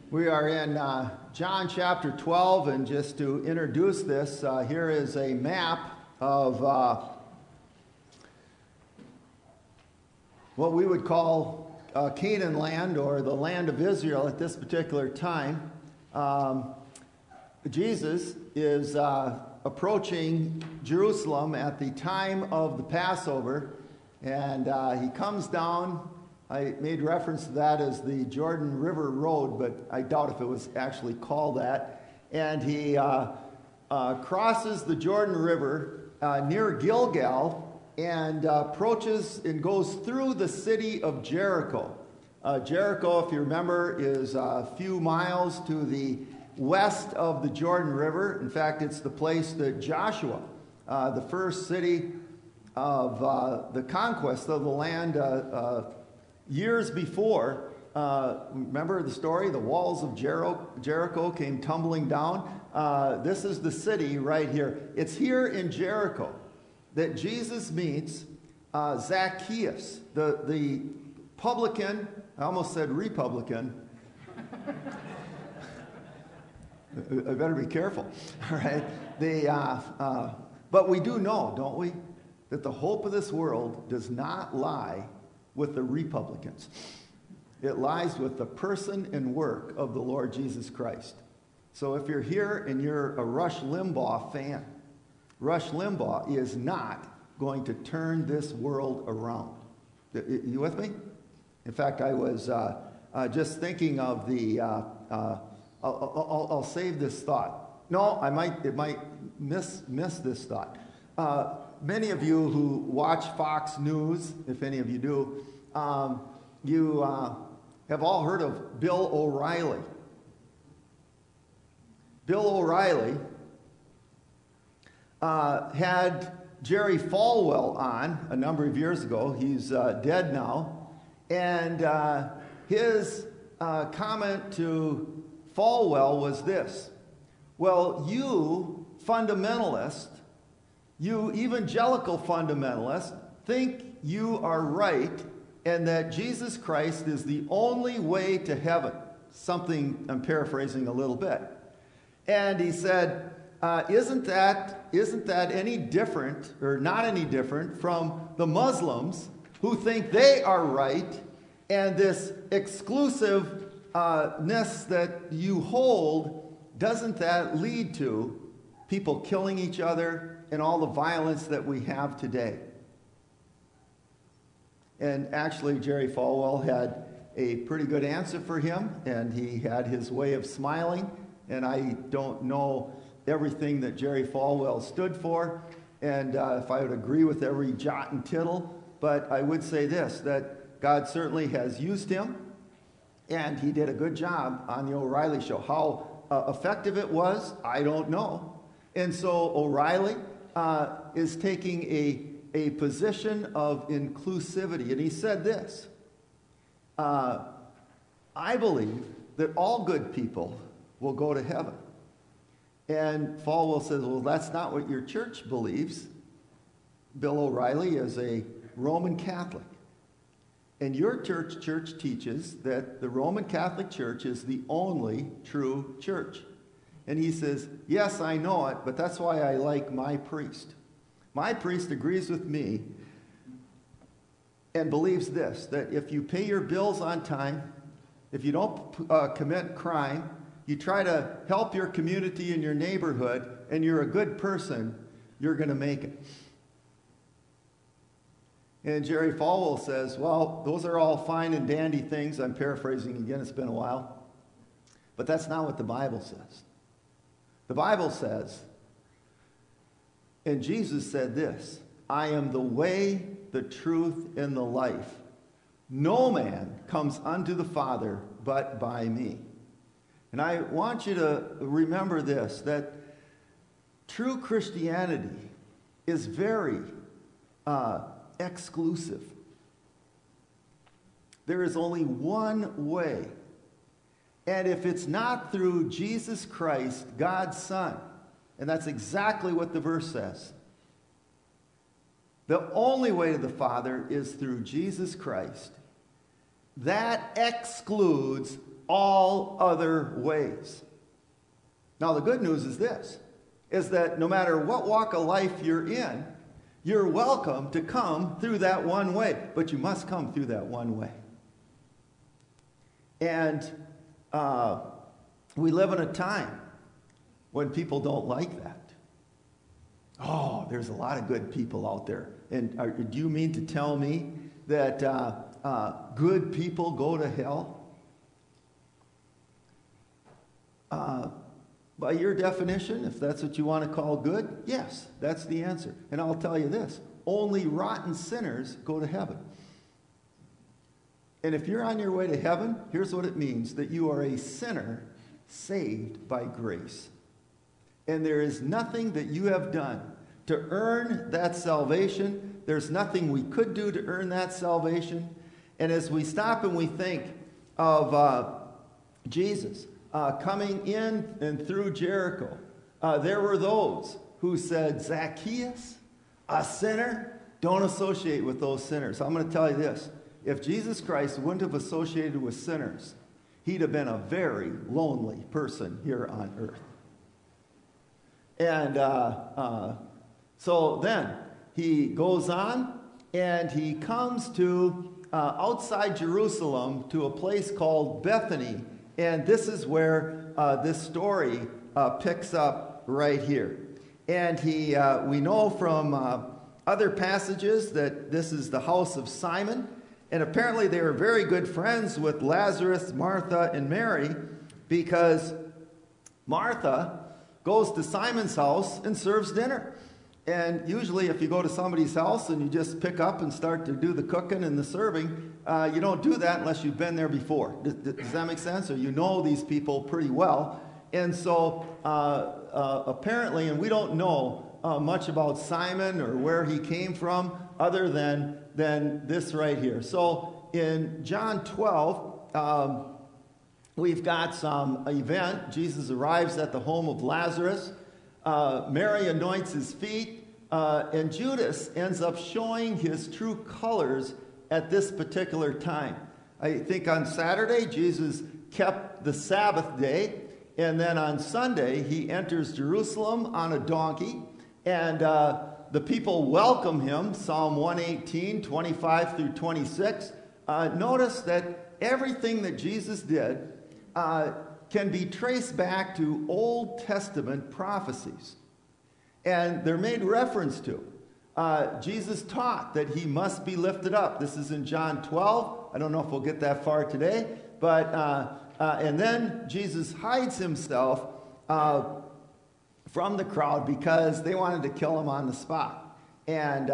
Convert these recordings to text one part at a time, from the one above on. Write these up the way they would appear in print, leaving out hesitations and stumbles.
We are in John chapter 12, and just to introduce this, here is a map of what we would call Canaan land, or the land of Israel at this particular time. Jesus is approaching Jerusalem at the time of the Passover, and he comes down. I made reference to that as the Jordan River Road, but I doubt if it was actually called that. And he crosses the Jordan River near Gilgal and approaches and goes through the city of Jericho. Jericho, if you remember, is a few miles to the west of the Jordan River. In fact, it's the place that Joshua, the first city of the conquest of the land, years before, remember the story? The walls of Jericho came tumbling down. This is the city right here. It's here in Jericho that Jesus meets Zacchaeus, the publican. I almost said Republican. I better be careful. All right. But we do know, don't we, that the hope of this world does not lie with the Republicans. It lies with the person and work of the Lord Jesus Christ. So if you're here and you're a Rush Limbaugh fan, Rush Limbaugh is not going to turn this world around. You with me? In fact, I was just thinking of the, I'll save this thought. No, it might miss this thought. Many of you who watch Fox News, if any of you do, you have all heard of Bill O'Reilly. Bill O'Reilly had Jerry Falwell on a number of years ago. He's dead now. And his comment to Falwell was this: well, you fundamentalist, you evangelical fundamentalist, think you are right and that Jesus Christ is the only way to heaven. Something I'm paraphrasing a little bit. And he said, isn't that any different, or not any different, from the Muslims who think they are right, and this exclusiveness that you hold, doesn't that lead to people killing each other and all the violence that we have today? And actually, Jerry Falwell had a pretty good answer for him, and he had his way of smiling. And I don't know everything that Jerry Falwell stood for, and if I would agree with every jot and tittle, but I would say this, that God certainly has used him, and he did a good job on the O'Reilly Show. How effective it was, I don't know. And so O'Reilly is taking a position of inclusivity. And he said this: I believe that all good people will go to heaven. And Falwell says, well, that's not what your church believes. Bill O'Reilly is a Roman Catholic. And your church teaches that the Roman Catholic Church is the only true church. And he says, yes, I know it, but that's why I like my priest. My priest agrees with me and believes this, that if you pay your bills on time, if you don't commit crime, you try to help your community and your neighborhood, and you're a good person, you're going to make it. And Jerry Falwell says, well, those are all fine and dandy things. I'm paraphrasing again, it's been a while. But that's not what the Bible says. The Bible says, and Jesus said this: I am the way, the truth, and the life. No man comes unto the Father but by me. And I want you to remember this, that true Christianity is very exclusive. There is only one way. And if it's not through Jesus Christ, God's Son, and that's exactly what the verse says, the only way to the Father is through Jesus Christ. That excludes all other ways. Now, the good news is this, is that no matter what walk of life you're in, you're welcome to come through that one way, but you must come through that one way. And we live in a time when people don't like that. Oh, there's a lot of good people out there. And do you mean to tell me that good people go to hell? By your definition, if that's what you want to call good, yes, that's the answer. And I'll tell you this, only rotten sinners go to heaven. And if you're on your way to heaven, here's what it means, that you are a sinner saved by grace. And there is nothing that you have done to earn that salvation. There's nothing we could do to earn that salvation. And as we stop and we think of Jesus coming in and through Jericho, there were those who said, Zacchaeus, a sinner, don't associate with those sinners. I'm going to tell you this. If Jesus Christ wouldn't have associated with sinners, he'd have been a very lonely person here on earth. And so then he goes on and he comes to outside Jerusalem to a place called Bethany. And this is where this story picks up right here. And we know from other passages that this is the house of Simon. And apparently they were very good friends with Lazarus, Martha, and Mary, because Martha goes to Simon's house and serves dinner. And usually if you go to somebody's house and you just pick up and start to do the cooking and the serving, you don't do that unless you've been there before. Does that make sense? Or you know these people pretty well. And so apparently, and we don't know much about Simon or where he came from other than this right here. So in John 12, we've got some event. Jesus arrives at the home of Lazarus. Mary anoints his feet, and Judas ends up showing his true colors at this particular time. I think on Saturday, Jesus kept the Sabbath day, and then on Sunday, he enters Jerusalem on a donkey, and the people welcome him, Psalm 118, 25 through 26. Notice that everything that Jesus did can be traced back to Old Testament prophecies. And they're made reference to. Jesus taught that he must be lifted up. This is in John 12. I don't know if we'll get that far today. But and then Jesus hides himself from the crowd because they wanted to kill him on the spot. And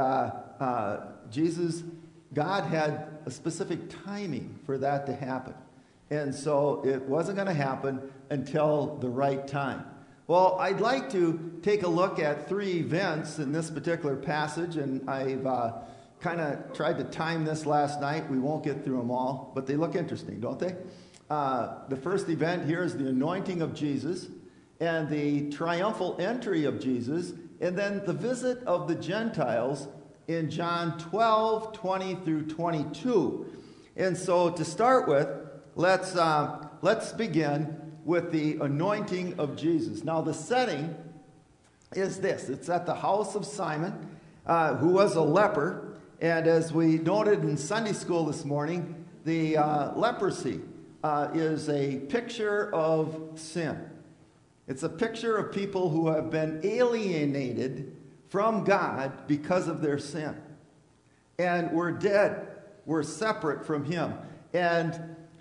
God had a specific timing for that to happen. And so it wasn't going to happen until the right time. Well, I'd like to take a look at 3 events in this particular passage, and I've kind of tried to time this last night. We won't get through them all, but they look interesting, don't they? The first event here is the anointing of Jesus, and the triumphal entry of Jesus, and then the visit of the Gentiles in John 12, 20 through 22. And so to start with, let's begin with the anointing of Jesus. Now the setting is this. It's at the house of Simon, who was a leper. And as we noted in Sunday school this morning, the leprosy is a picture of sin. It's a picture of people who have been alienated from God because of their sin. And we're dead. We're separate from him. And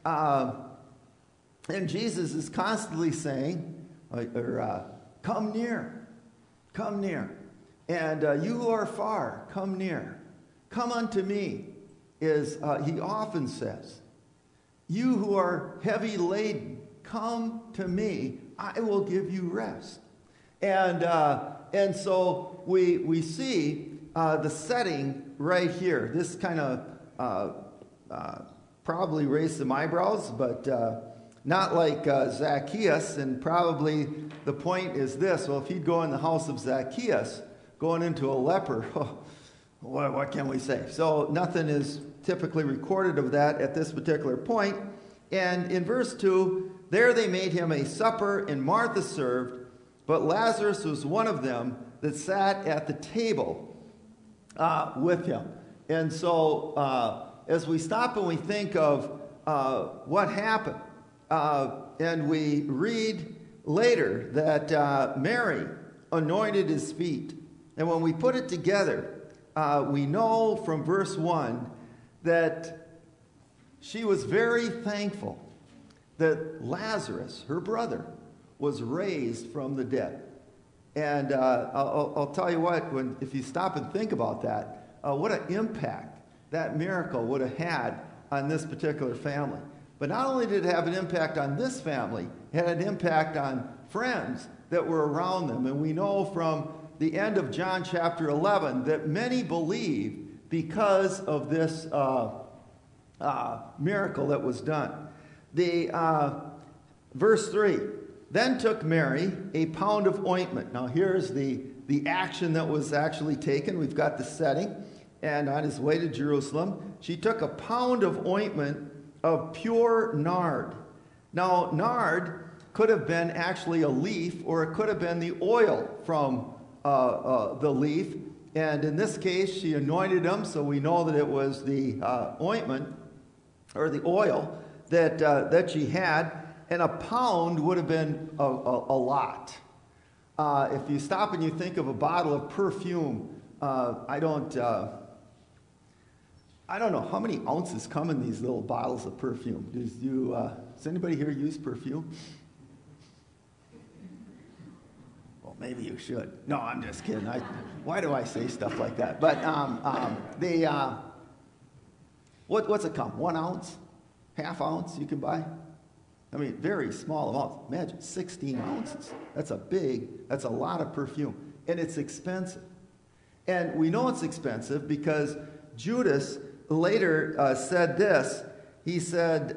Jesus is constantly saying, come near, come near. And you who are far, come near. Come unto me, he often says. You who are heavy laden, come to me, I will give you rest. And so we see the setting right here. This kind of probably raised some eyebrows, but not like Zacchaeus. And probably the point is this: well, if he'd go in the house of Zacchaeus, going into a leper, what can we say? So nothing is typically recorded of that at this particular point. And in verse 2, there they made him a supper, and Martha served, but Lazarus was one of them that sat at the table with him. And so as we stop and we think of what happened, and we read later that Mary anointed his feet. And when we put it together, we know from verse 1 that she was very thankful that Lazarus, her brother, was raised from the dead. And I'll tell you what, if you stop and think about that, what an impact that miracle would have had on this particular family. But not only did it have an impact on this family, it had an impact on friends that were around them. And we know from the end of John chapter 11 that many believed because of this miracle that was done. Verse 3, then took Mary a pound of ointment. Now here's the action that was actually taken. We've got the setting. And on his way to Jerusalem, she took a pound of ointment of pure nard. Now, nard could have been actually a leaf, or it could have been the oil from the leaf. And in this case, she anointed him, so we know that it was the ointment or the oil that she had. And a pound would have been a lot. If you stop and you think of a bottle of perfume, I don't know how many ounces come in these little bottles of perfume. Does anybody here use perfume? Well, maybe you should. No, I'm just kidding. Why do I say stuff like that? But what's it come? 1 ounce? Half ounce you can buy? I mean, very small amounts. Imagine 16 ounces. That's a lot of perfume. And it's expensive. And we know it's expensive because Judas later said this. He said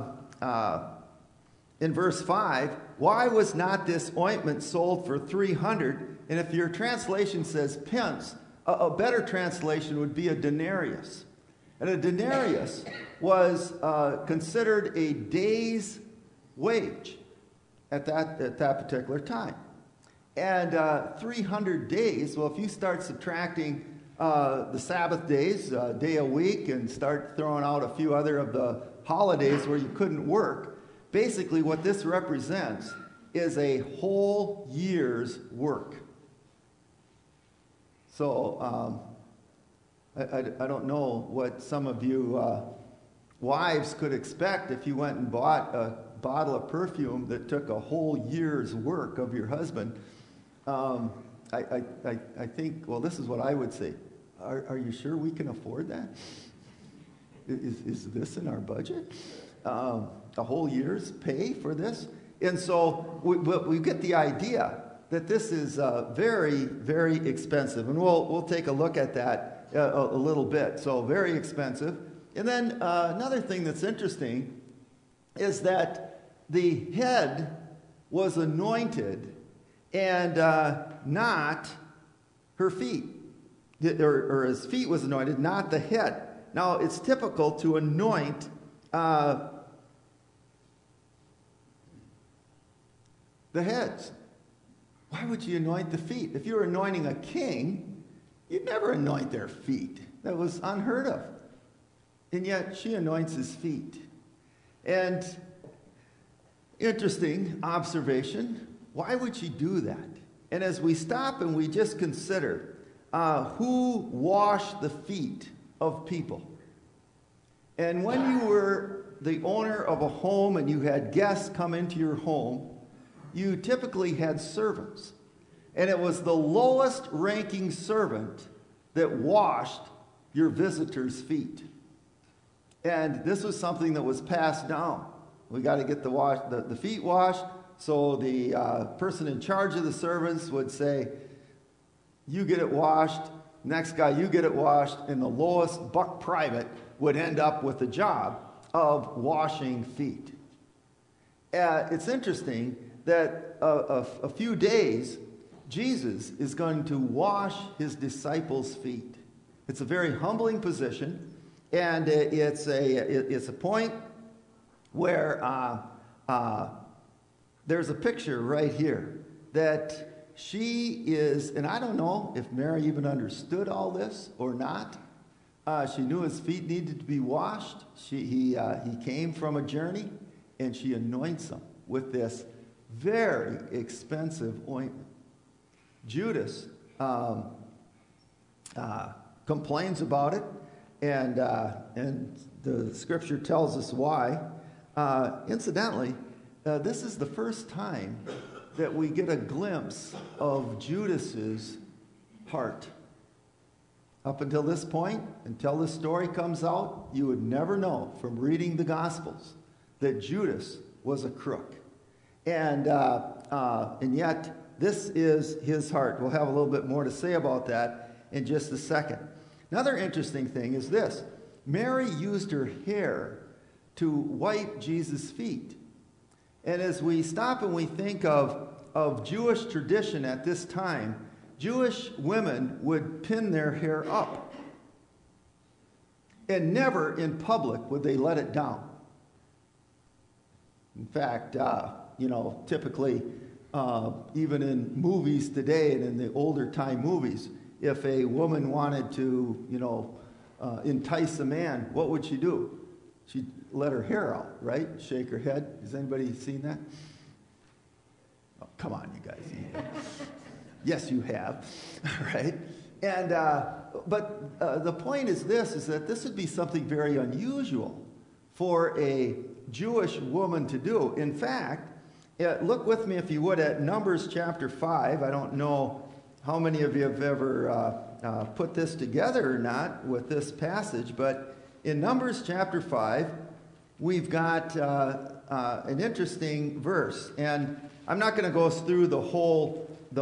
in verse 5, why was not this ointment sold for 300? And if your translation says pence, a better translation would be a denarius. And a denarius was considered a day's wage at that particular time. And 300 days, well, if you start subtracting the Sabbath days, day a week, and start throwing out a few other of the holidays where you couldn't work, basically what this represents is a whole year's work. So I don't know what some of you wives could expect if you went and bought a bottle of perfume that took a whole year's work of your husband. I think, well, this is what I would say. Are you sure we can afford that? Is this in our budget? A whole year's pay for this? And so we get the idea that this is very, very expensive. And we'll take a look at that a little bit. So very expensive. And then another thing that's interesting is that the head was anointed and not her feet. Or his feet was anointed, not the head. Now, it's typical to anoint the heads. Why would you anoint the feet? If you were anointing a king, you'd never anoint their feet. That was unheard of. And yet, she anoints his feet. And interesting observation. Why would she do that? And as we stop and we just consider who washed the feet of people. And when you were the owner of a home and you had guests come into your home, you typically had servants. And it was the lowest ranking servant that washed your visitors' feet. And this was something that was passed down. We got to get the feet washed. So the person in charge of the servants would say, you get it washed. Next guy, you get it washed. And the lowest buck private would end up with the job of washing feet. It's interesting that a few days, Jesus is going to wash his disciples' feet. It's a very humbling position. And it's a point where there's a picture right here that she is, and I don't know if Mary even understood all this or not. She knew his feet needed to be washed. He came from a journey, and she anoints him with this very expensive ointment. Judas complains about it, and the scripture tells us why. Incidentally, this is the first time that we get a glimpse of Judas's heart. Up until this point, until this story comes out, you would never know from reading the Gospels that Judas was a crook. And yet, this is his heart. We'll have a little bit more to say about that in just a second. Another interesting thing is this. Mary used her hair to wipe Jesus' feet. And as we stop and we think of Jewish tradition at this time, Jewish women would pin their hair up. And never in public would they let it down. In fact, typically, even in movies today and in the older time movies, if a woman wanted to, entice a man, what would she do? She'd let her hair out, right? Shake her head. Has anybody seen that? Oh, come on, you guys. Yes, you have, right? And but the point is this: is that this would be something very unusual for a Jewish woman to do. In fact, look with me, if you would, at Numbers chapter 5. I don't know how many of you have ever put this together or not with this passage, but in Numbers chapter 5, we've got an interesting verse. And I'm not going to go through the whole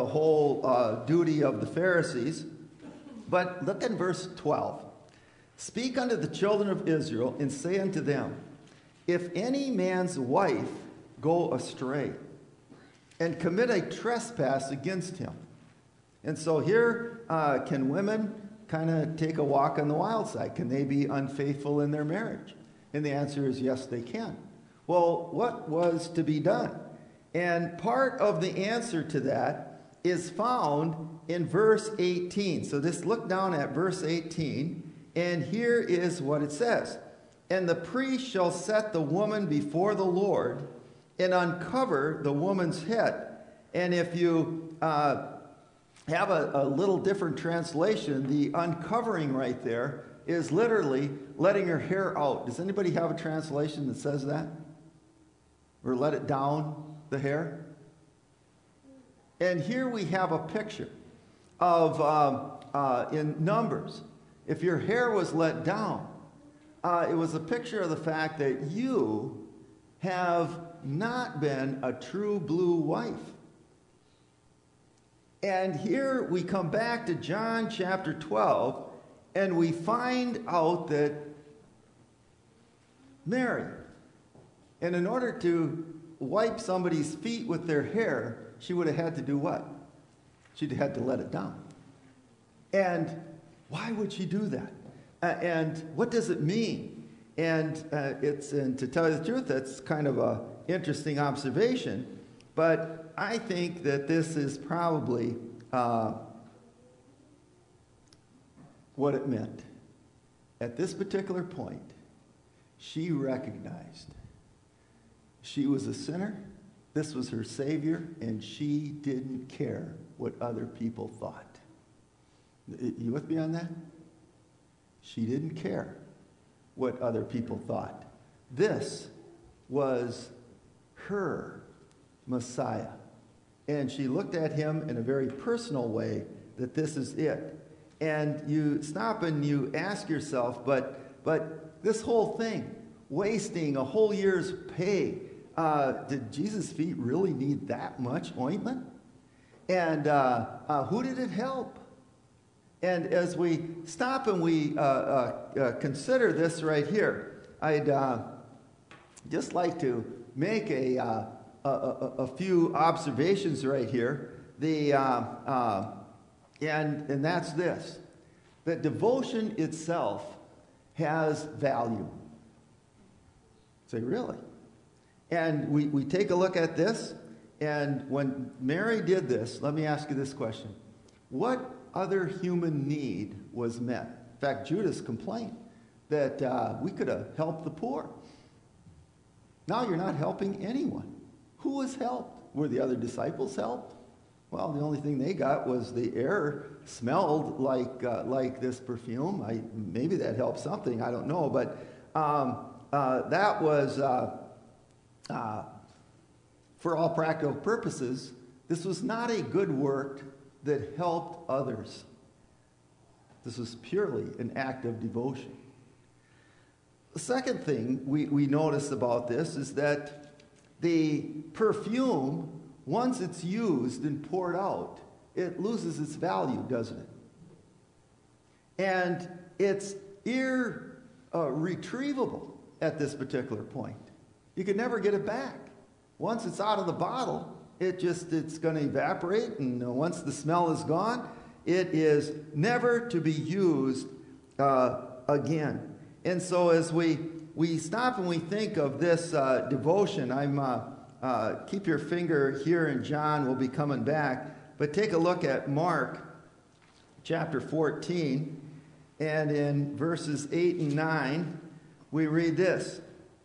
duty of the Pharisees, but look at verse 12. Speak unto the children of Israel, and say unto them, if any man's wife go astray, and commit a trespass against him. And so here, can women kind of take a walk on the wild side? Can they be unfaithful in their marriage? And the answer is yes, they can. Well, what was to be done? And part of the answer to that is found in verse 18. So just look down at verse 18, and here is what it says. And the priest shall set the woman before the Lord and uncover the woman's head. And if you have a little different translation, the uncovering right there is literally letting her hair out. Does anybody have a translation that says that? Or let it down, the hair? And here we have a picture of, in Numbers, if your hair was let down, it was a picture of the fact that you have not been a true blue wife. And here we come back to John chapter 12, and we find out that Mary, and in order to wipe somebody's feet with their hair, she would have had to do what? She'd had to let it down. And why would she do that? And what does it mean? And to tell you the truth, that's kind of an interesting observation. But I think that this is probably what it meant. At this particular point, she recognized she was a sinner. This was her Savior, and she didn't care what other people thought. You with me on that? She didn't care what other people thought. This was her Messiah. And she looked at him in a very personal way, that this is it. And you stop and you ask yourself, but this whole thing, wasting a whole year's pay, did Jesus' feet really need that much ointment? And who did it help? And as we stop and we consider this right here, I'd just like to make a few observations right here. And that's this: that devotion itself has value. Say, really? And we take a look at this, and when Mary did this, let me ask you this question. What other human need was met? In fact, Judas complained that we could have helped the poor. Now you're not helping anyone. Who was helped? Were the other disciples helped? Well, the only thing they got was the air smelled like this perfume. Maybe that helped something. I don't know. But that was, for all practical purposes, this was not a good work that helped others. This was purely an act of devotion. The second thing we notice about this is that the perfume, once it's used and poured out, it loses its value, doesn't it? And it's irretrievable at this particular point. You could never get it back. Once it's out of the bottle, it's going to evaporate, and once the smell is gone, it is never to be used again. And so as we stop and we think of this devotion, keep your finger here in John, we'll be coming back, but take a look at Mark chapter 14, and in verses 8 and 9, we read this.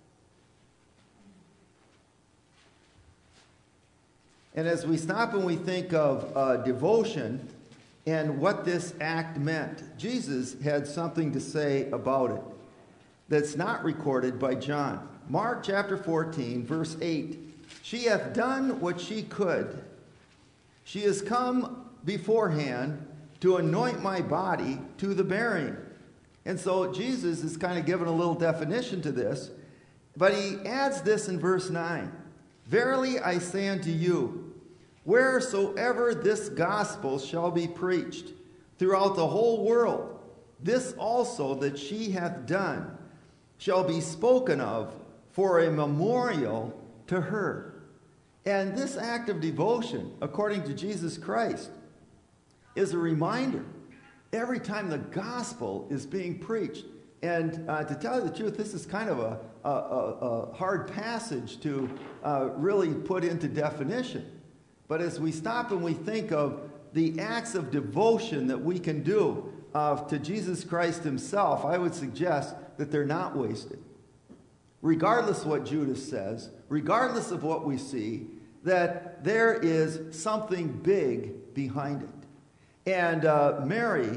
And as we stop and we think of devotion and what this act meant, Jesus had something to say about it that's not recorded by John. Mark chapter 14, verse 8. She hath done what she could. She has come beforehand to anoint my body to the burying. And so Jesus is kind of giving a little definition to this, but he adds this in verse 9. Verily I say unto you, wheresoever this gospel shall be preached throughout the whole world, this also that she hath done shall be spoken of for a memorial to her. And this act of devotion, according to Jesus Christ, is a reminder every time the gospel is being preached. And to tell you the truth, this is kind of a hard passage to really put into definition. But as we stop and we think of the acts of devotion that we can do to Jesus Christ himself, I would suggest that they're not wasted. Regardless of what Judas says, regardless of what we see, that there is something big behind it. And Mary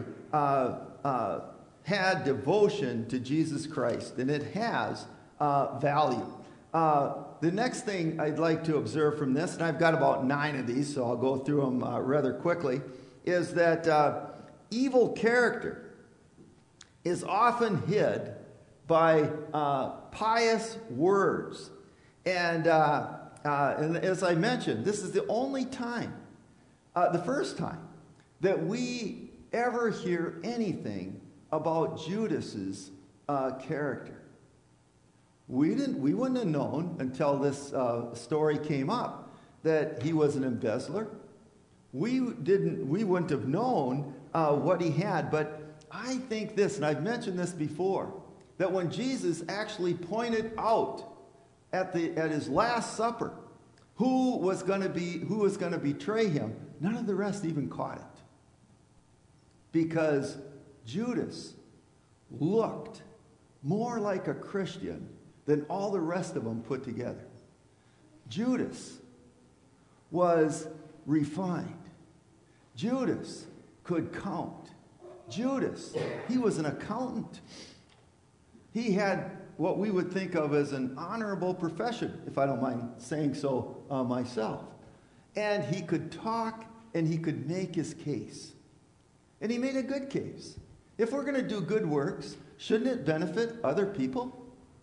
had devotion to Jesus Christ, and it has value. The next thing I'd like to observe from this, and I've got about 9 of these, so I'll go through them rather quickly, is that evil character is often hid by pious words. And as I mentioned, this is the only time, the first time, that we ever hear anything about Judas's character. We wouldn't have known until this story came up that he was an embezzler. We wouldn't have known what he had. But I think this, and I've mentioned this before, that when Jesus actually pointed out at his Last Supper who was going to betray him, none of the rest even caught it, because Judas looked more like a Christian than all the rest of them put together. Judas was refined. Judas could count. Judas, he was an accountant. He had what we would think of as an honorable profession, if I don't mind saying so myself. And he could talk and he could make his case. And he made a good case. If we're going to do good works, shouldn't it benefit other people?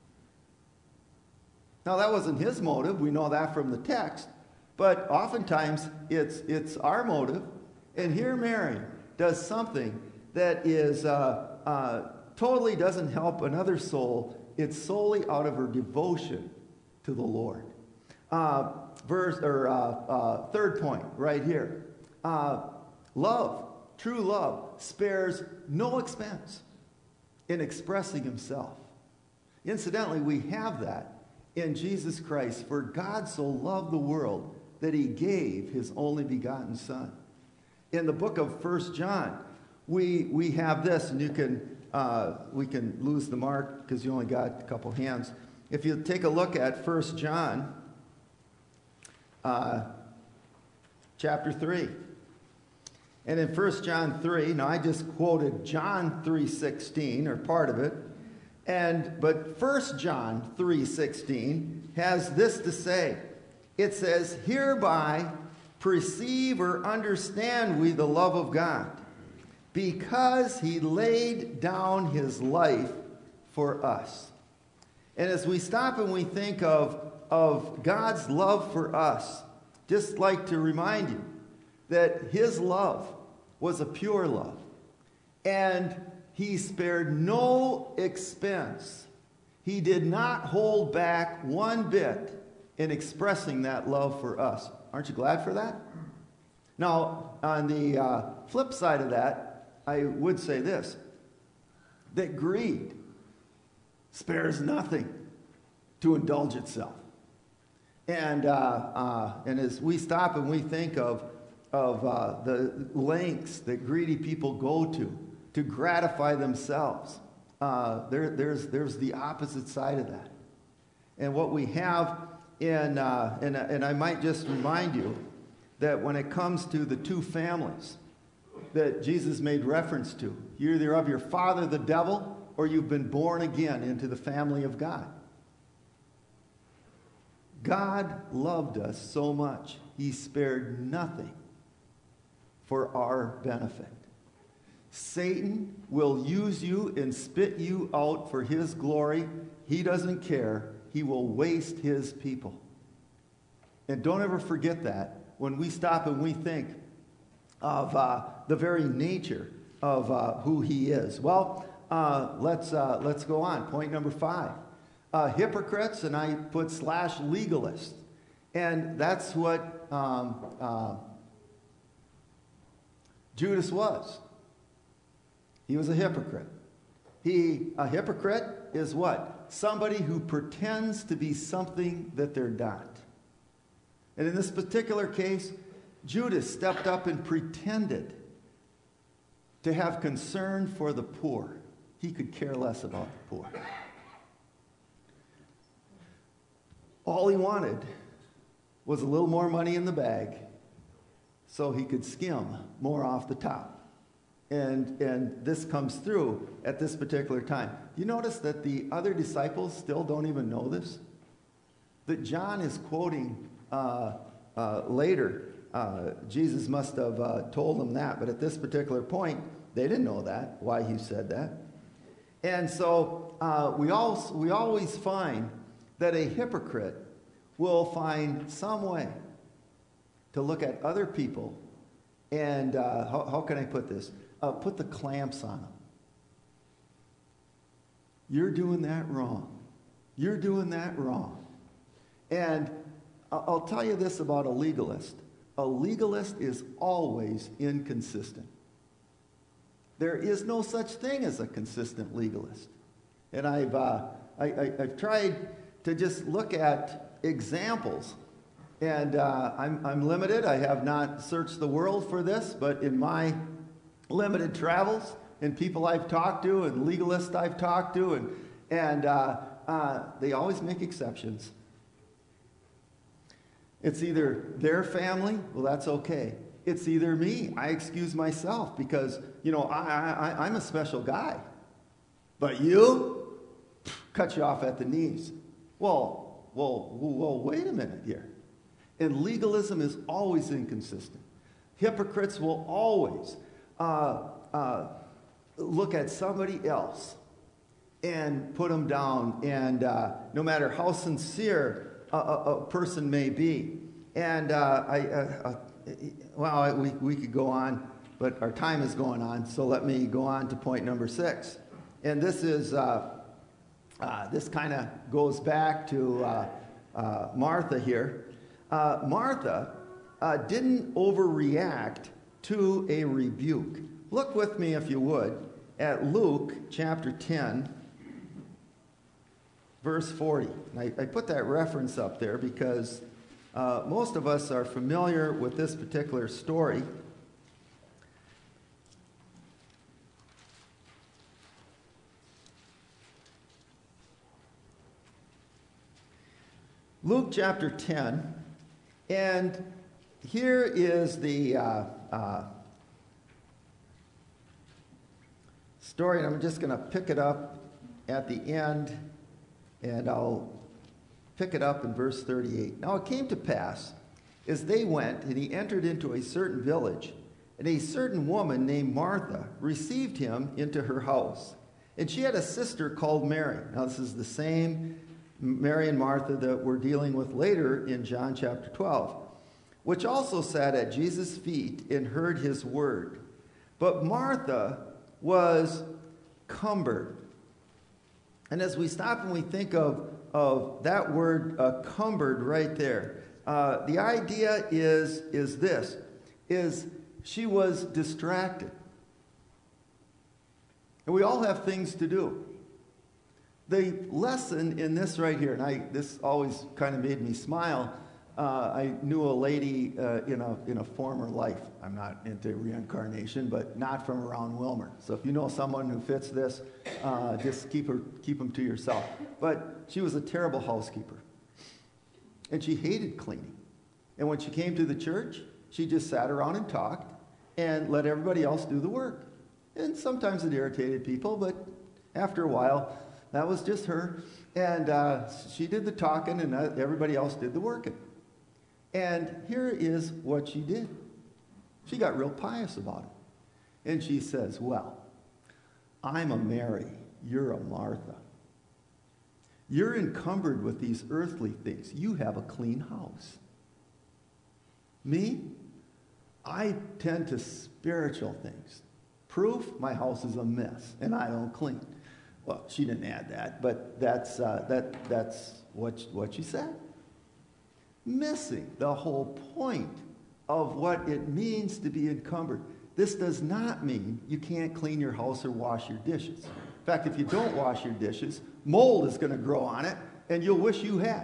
Now, that wasn't his motive. We know that from the text. But oftentimes, it's our motive. And here Mary does something that is totally doesn't help another soul. It's solely out of her devotion to the Lord. Third point right here. Love, true love, spares no expense in expressing himself. Incidentally, we have that in Jesus Christ. For God so loved the world that he gave his only begotten Son. In the book of 1 John, we have this, and we can lose the mark because you only got a couple hands. If you take a look at 1 John chapter 3. And in 1 John 3, now I just quoted John 3:16, or part of it, but 1 John 3:16 has this to say. It says, "Hereby perceive or understand we the love of God, because he laid down his life for us." And as we stop and we think of God's love for us, just like to remind you that his love was a pure love. And he spared no expense. He did not hold back one bit in expressing that love for us. Aren't you glad for that? Now, on the flip side of that, I would say this, that greed spares nothing to indulge itself. And as we stop and we think of the lengths that greedy people go to gratify themselves, there's the opposite side of that. And what we have and I might just remind you that when it comes to the two families that Jesus made reference to, you're either of your father the devil, or you've been born again into the family of God. God loved us so much, he spared nothing for our benefit. Satan will use you and spit you out for his glory. He doesn't care. He will waste his people. And don't ever forget that when we stop and we think of the very nature of who he is. Well, let's go on. Point number 5. Hypocrites, and I put /legalists. And that's what Judas was. He was a hypocrite. A hypocrite is what? Somebody who pretends to be something that they're not. And in this particular case, Judas stepped up and pretended to have concern for the poor. He could care less about the poor. All he wanted was a little more money in the bag so he could skim more off the top. And this comes through at this particular time. You notice that the other disciples still don't even know this? That John is quoting later. Jesus must have told them that, but at this particular point, they didn't know that, why he said that. And so we always find that a hypocrite will find some way to look at other people and, how can I put this? Put the clamps on them. You're doing that wrong. You're doing that wrong. And I'll tell you this about a legalist. A legalist is always inconsistent. There is no such thing as a consistent legalist. And I've tried to just look at examples. And I'm limited. I have not searched the world for this, but in my limited travels and people I've talked to and legalists I've talked to, and they always make exceptions. It's either their family, well, that's okay. It's either me. I excuse myself because, I'm a special guy. But you, cut you off at the knees. Well, wait a minute here. And legalism is always inconsistent. Hypocrites will always look at somebody else and put them down, and no matter how sincere a person may be. And we could go on, but our time is going on, so let me go on to point number 6. And this is this kind of goes back to Martha here. Martha didn't overreact to a rebuke. Look with me, if you would, at Luke chapter 10. verse 40. And I put that reference up there because most of us are familiar with this particular story. Luke chapter 10, and here is the story, and I'm just going to pick it up at the end, and I'll pick it up in verse 38. Now it came to pass, as they went, and he entered into a certain village, and a certain woman named Martha received him into her house. And she had a sister called Mary. Now this is the same Mary and Martha that we're dealing with later in John chapter 12, which also sat at Jesus' feet and heard his word. But Martha was cumbered. And as we stop and we think of that word cumbered right there, the idea is this, is she was distracted. And we all have things to do. The lesson in this right here, and this always kind of made me smile. I knew a lady in a former life. I'm not into reincarnation, but not from around Wilmer. So if you know someone who fits this, just keep them to yourself. But she was a terrible housekeeper, and she hated cleaning. And when she came to the church, she just sat around and talked and let everybody else do the work. And sometimes it irritated people, but after a while, that was just her. And she did the talking, and everybody else did the working. And here is what she did. She got real pious about it. And she says, well, I'm a Mary, you're a Martha. You're encumbered with these earthly things. You have a clean house. Me, I tend to spiritual things. Proof, my house is a mess, and I don't clean. Well, she didn't add that, but that's what she said. Missing the whole point of what it means to be encumbered. This does not mean you can't clean your house or wash your dishes. In fact, if you don't wash your dishes, mold is going to grow on it, and you'll wish you had.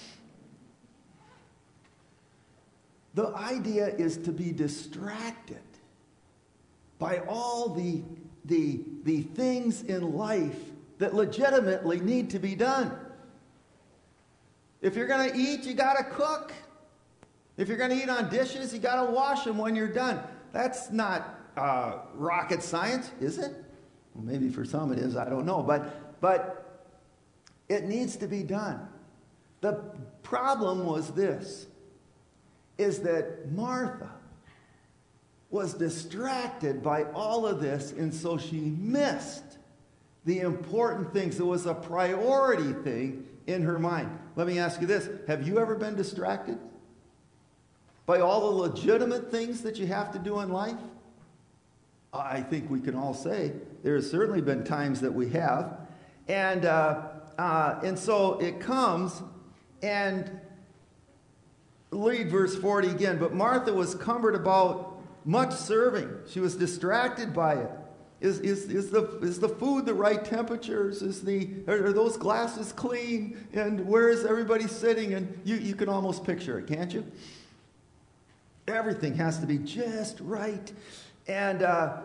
The idea is to be distracted by all the things in life that legitimately need to be done. If you're going to eat, you got to cook. If you're going to eat on dishes, you got to wash them when you're done. That's not rocket science, is it? Well, maybe for some it is, I don't know. But it needs to be done. The problem was this, is that Martha was distracted by all of this, and so she missed the important things. It was a priority thing in her mind. Let me ask you this. Have you ever been distracted by all the legitimate things that you have to do in life? I think we can all say there has certainly been times that we have. And so it comes, and read verse 40 again. But Martha was cumbered about much serving. She was distracted by it. Is the food the right temperatures? Are those glasses clean? And where is everybody sitting? And you can almost picture it, can't you? Everything has to be just right. And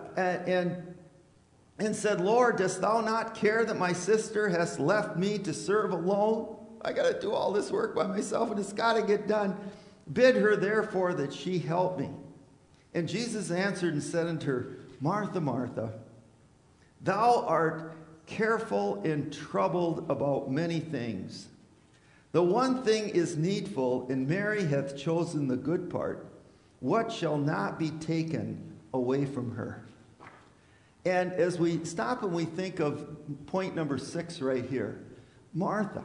said, Lord, dost thou not care that my sister has left me to serve alone? I got to do all this work by myself, and it's got to get done. Bid her, therefore, that she help me. And Jesus answered and said unto her, Martha, Martha, thou art careful and troubled about many things. The one thing is needful, and Mary hath chosen the good part, what shall not be taken away from her. And as we stop and we think of point number 6 right here, Martha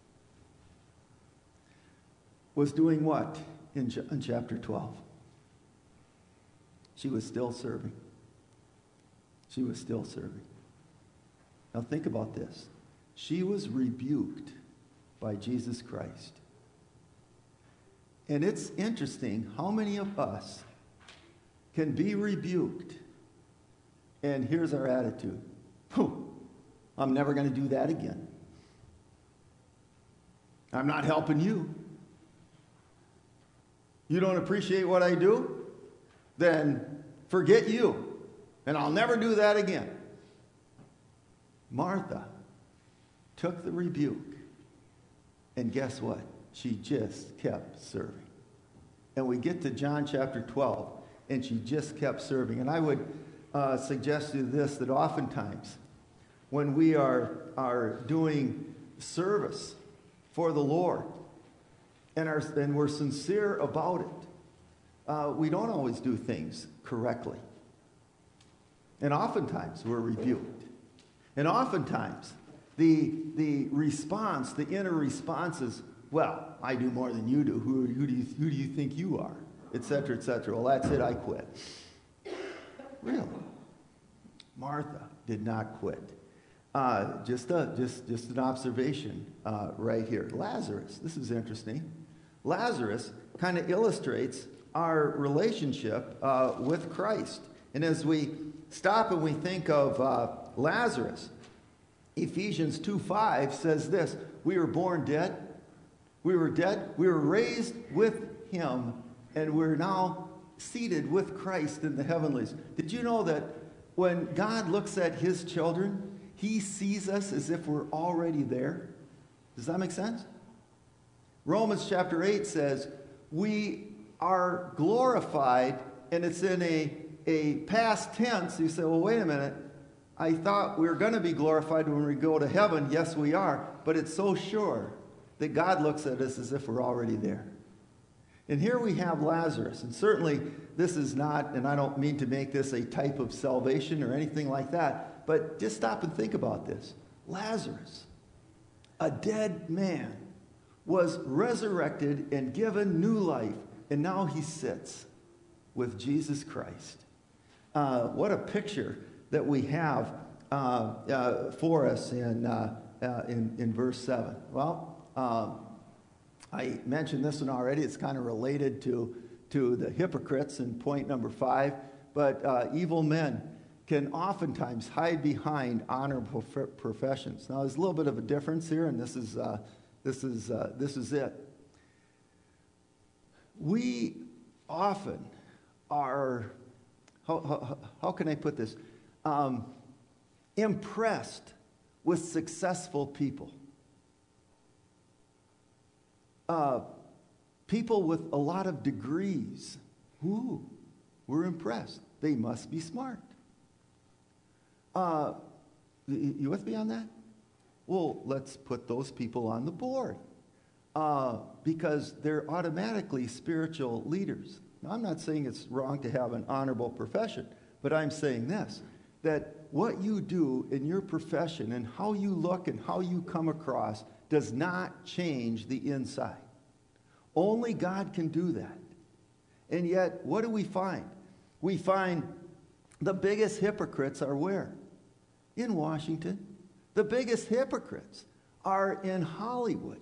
was doing what in chapter 12? She was still serving. She was still serving. Now think about this. She was rebuked by Jesus Christ. And it's interesting how many of us can be rebuked, and here's our attitude. I'm never going to do that again. I'm not helping you. You don't appreciate what I do? Then forget you, and I'll never do that again. Martha took the rebuke, and guess what? She just kept serving. And we get to John chapter 12, and she just kept serving. And I would suggest to you this, that oftentimes when we are doing service for the Lord and we're sincere about it, we don't always do things correctly. And oftentimes we're rebuked. And oftentimes the response, the inner response is, well, I do more than you do. Who do you think you are? Et cetera, et cetera. Well, that's it. I quit. Really? Martha did not quit. Just an observation right here. Lazarus. This is interesting. Lazarus kind of illustrates our relationship with Christ. And as we stop and we think of Lazarus, Ephesians 2:5 says this: we were born dead. We were dead. We were raised with him, and we're now seated with Christ in the heavenlies. Did you know that when God looks at his children, he sees us as if we're already there? Does that make sense? Romans chapter 8 says we are glorified, and it's in a past tense. You say, well, wait a minute. I thought we were going to be glorified when we go to heaven. Yes, we are. But it's so sure that God looks at us as if we're already there. And here we have Lazarus. And certainly this is not, and I don't mean to make this a type of salvation or anything like that, but just stop and think about this. Lazarus, a dead man, was resurrected and given new life. And now he sits with Jesus Christ. What a picture that we have for us in verse 7. Well, I mentioned this one already. It's kind of related to the hypocrites in point number 5. But evil men can oftentimes hide behind honorable professions. Now, there's a little bit of a difference here, and this is it. We often are, how can I put this? Impressed with successful people. People with a lot of degrees. Ooh, we're impressed. They must be smart. You with me on that? Well, let's put those people on the board because they're automatically spiritual leaders. Now, I'm not saying it's wrong to have an honorable profession, but I'm saying this, that what you do in your profession and how you look and how you come across does not change the inside. Only God can do that. And yet, what do we find? We find the biggest hypocrites are where? In Washington. The biggest hypocrites are in Hollywood.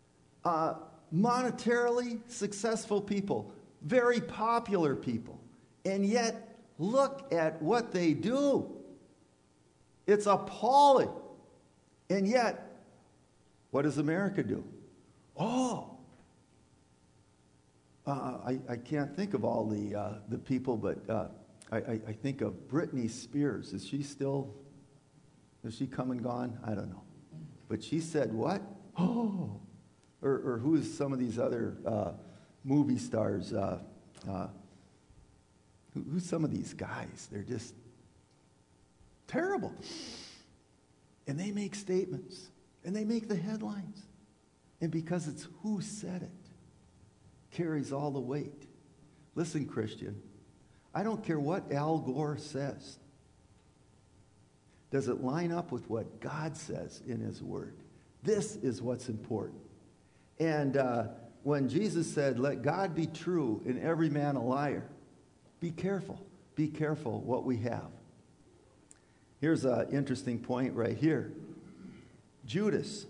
Monetarily successful people, very popular people. And yet, look at what they do. It's appalling. And yet, what does America do? I can't think of all the people, but I think of Britney Spears. Is she come and gone? I don't know. But she said what? Oh. Or who's some of these other movie stars? Who's some of these guys? They're just terrible. And they make statements. And they make the headlines. And because it's who said it, carries all the weight. Listen, Christian, I don't care what Al Gore says. Does it line up with what God says in his word? This is what's important. And when Jesus said, let God be true and every man a liar, be careful. Be careful what we have. Here's an interesting point right here. Judas,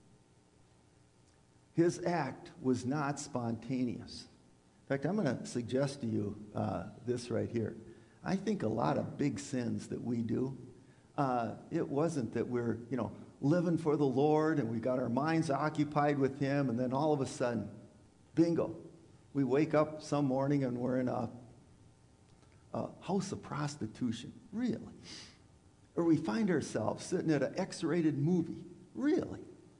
his act was not spontaneous. In fact, I'm going to suggest to you this right here. I think a lot of big sins that we do, it wasn't that we're, living for the Lord, and we got our minds occupied with Him, and then all of a sudden, bingo, we wake up some morning and we're in a house of prostitution. Really? Or we find ourselves sitting at an X-rated movie. Really?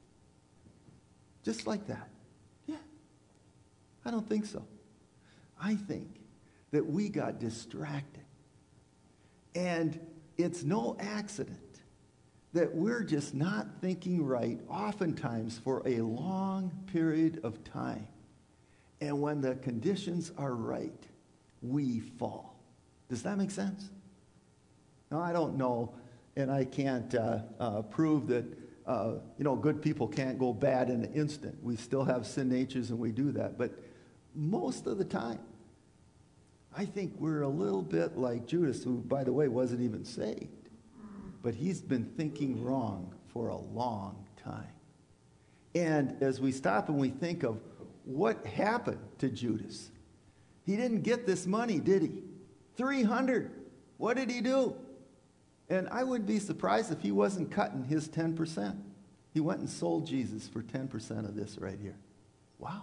Just like that. Yeah. I don't think so. I think that we got distracted. And it's no accident that we're just not thinking right oftentimes for a long period of time. And when the conditions are right, we fall. Does that make sense? Now, I don't know, and I can't prove that good people can't go bad in an instant. We still have sin natures and we do that. But most of the time, I think we're a little bit like Judas, who, by the way, wasn't even saved. But he's been thinking wrong for a long time. And as we stop and we think of what happened to Judas, he didn't get this money, did he? 300. What did he do? And I wouldn't be surprised if he wasn't cutting his 10%. He went and sold Jesus for 10% of this right here. Wow.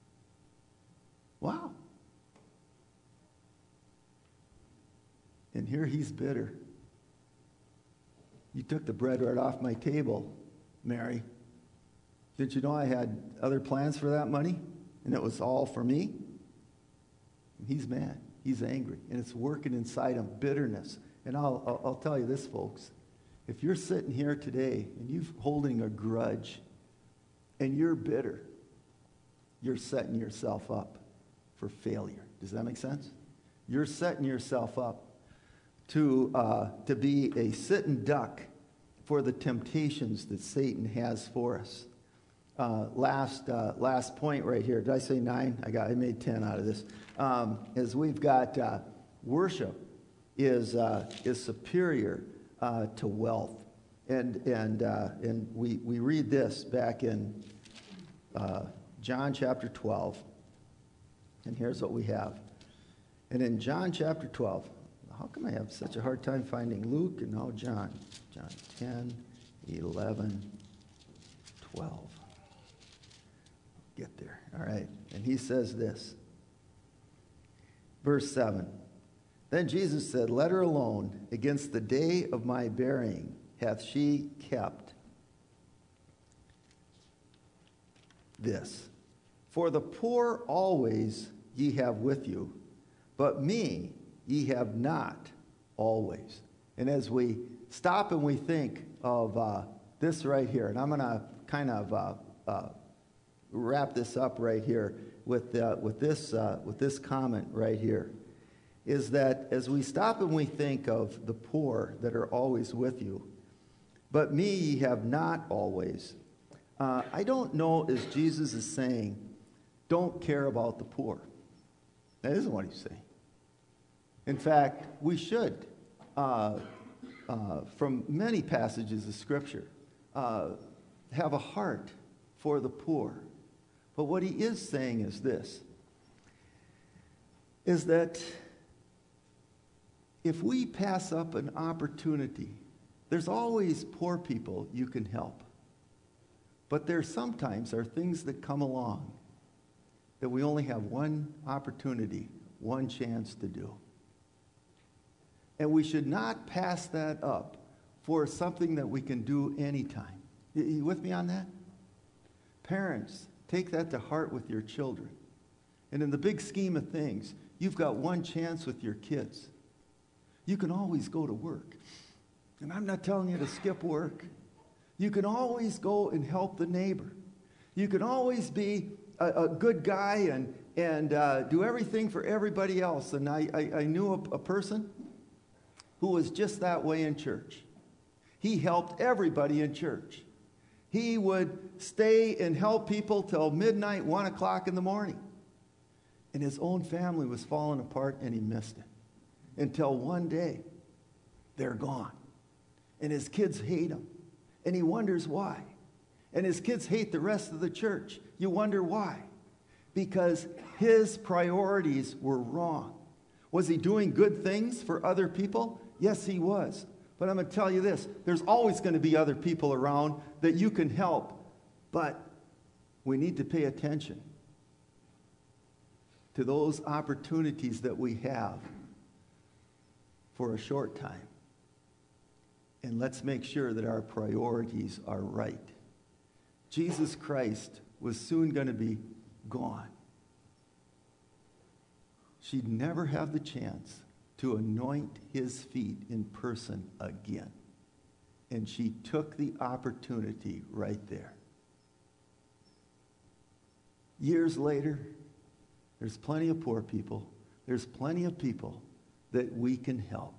Wow. And here he's bitter. You took the bread right off my table, Mary. Didn't you know I had other plans for that money? And it was all for me? And he's mad. He's angry. And it's working inside him, bitterness. And I'll tell you this, folks. If you're sitting here today and you're holding a grudge and you're bitter, you're setting yourself up for failure. Does that make sense? You're setting yourself up to be a sitting duck for the temptations that Satan has for us. Last point right here. Did I say 9? I made 10 out of this. Is we've got worship is superior to wealth, and we read this back in John chapter 12, and here's what we have. And in John chapter 12, how come I have such a hard time finding Luke and now John? John 10, 11, 12. Get there. All right. And he says this. Verse 7. Then Jesus said, "Let her alone. Against the day of my burying hath she kept this. For the poor always ye have with you, but me ye have not always." And as we stop and we think of this right here, and I'm going to kind of wrap this up right here with this comment right here, is that as we stop and we think of the poor that are always with you, but me ye have not always, I don't know as Jesus is saying, don't care about the poor. That isn't what he's saying. In fact, we should, from many passages of Scripture, have a heart for the poor. But what he is saying is this, is that if we pass up an opportunity, there's always poor people you can help. But there sometimes are things that come along that we only have one opportunity, one chance to do. And we should not pass that up for something that we can do anytime. You with me on that? Parents, take that to heart with your children. And in the big scheme of things, you've got one chance with your kids. You can always go to work. And I'm not telling you to skip work. You can always go and help the neighbor. You can always be a good guy and do everything for everybody else. And I knew a person who was just that way in church. He helped everybody in church. He would stay and help people till midnight, 1 o'clock in the morning. And his own family was falling apart and he missed it. Until one day, they're gone. And his kids hate him. And he wonders why. And his kids hate the rest of the church. You wonder why. Because his priorities were wrong. Was he doing good things for other people? Yes, he was. But I'm going to tell you this, there's always going to be other people around that you can help, but we need to pay attention to those opportunities that we have for a short time. And let's make sure that our priorities are right. Jesus Christ was soon going to be gone. She'd never have the chance to anoint his feet in person again. And she took the opportunity right there. Years later, there's plenty of poor people. There's plenty of people that we can help.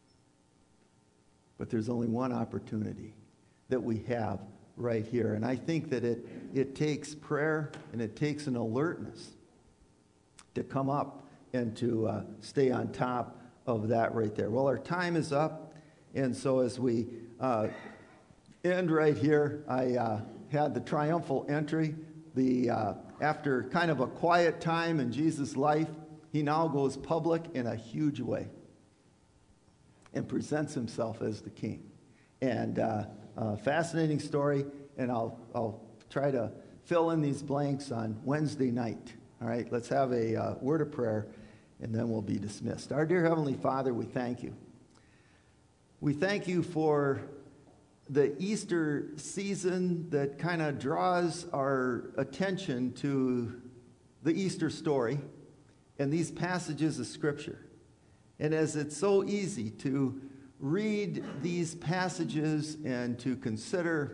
But there's only one opportunity that we have right here. And I think that it takes prayer and it takes an alertness to come up and to stay on top of that right there. Well, our time is up. And so as we end right here, I had the triumphal entry. After kind of a quiet time in Jesus' life, he now goes public in a huge way and presents himself as the king. And fascinating story, and I'll try to fill in these blanks on Wednesday night. All right, let's have a word of prayer, and then we'll be dismissed. Our dear Heavenly Father, we thank you. We thank you for the Easter season that kind of draws our attention to the Easter story and these passages of Scripture. And as it's so easy to read these passages and to consider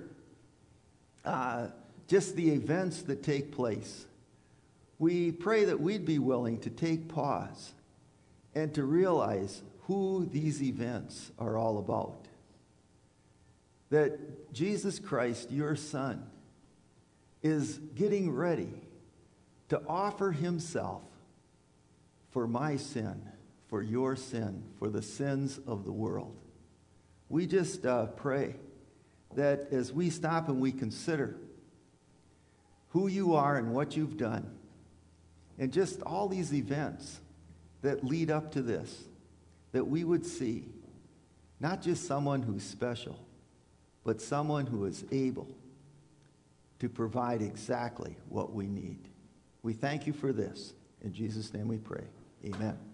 just the events that take place, we pray that we'd be willing to take pause and to realize who these events are all about. That Jesus Christ, your Son, is getting ready to offer himself for my sin, for your sin, for the sins of the world. We just pray that as we stop and we consider who you are and what you've done, and just all these events that lead up to this, that we would see not just someone who's special, but someone who is able to provide exactly what we need. We thank you for this. In Jesus' name we pray. Amen.